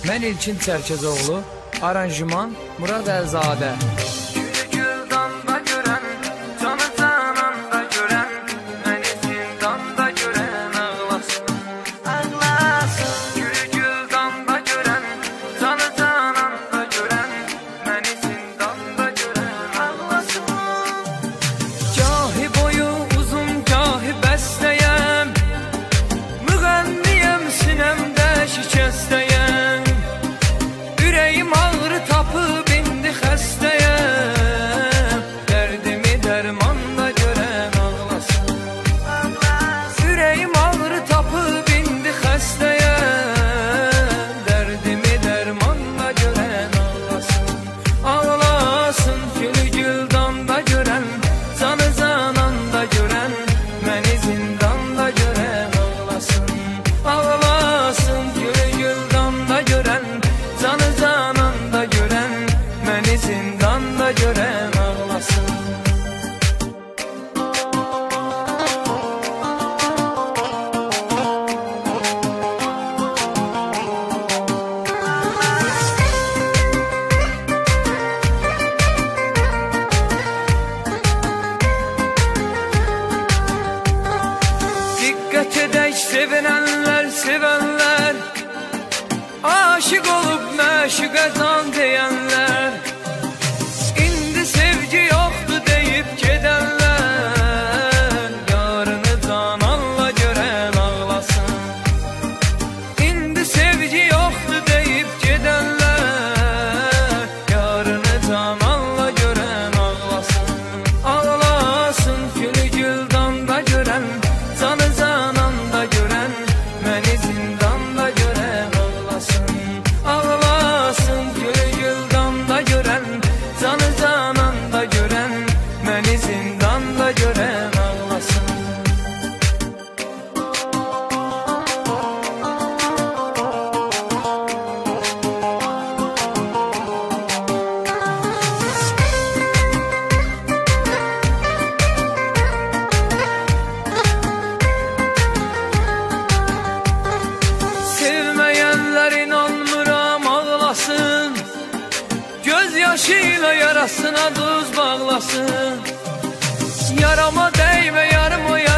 Mən İlkin Çərkəzoğlu, aranjman Murad Əlzadə. Sevenler, sevenler, aşık olup məşuqə can deyənlər, indi sevgi yoxdu deyib gedənlər, yarını cananla görən ağlasın. İndi sevgi yoxdu deyib gedənlər, yarını cananla görən ağlasın. Ağlasın gülü güldanda görən, canı cananda görən, məni zindanda görən ağlasın. Ağlasın gülü güldanda görən, canı cananda görən, məni zindanda görən ağlasın. Sevməyənlər inanmıram ağlasın, göz yaşıyla yarasına duz bağlasın. Yarama değme yarımı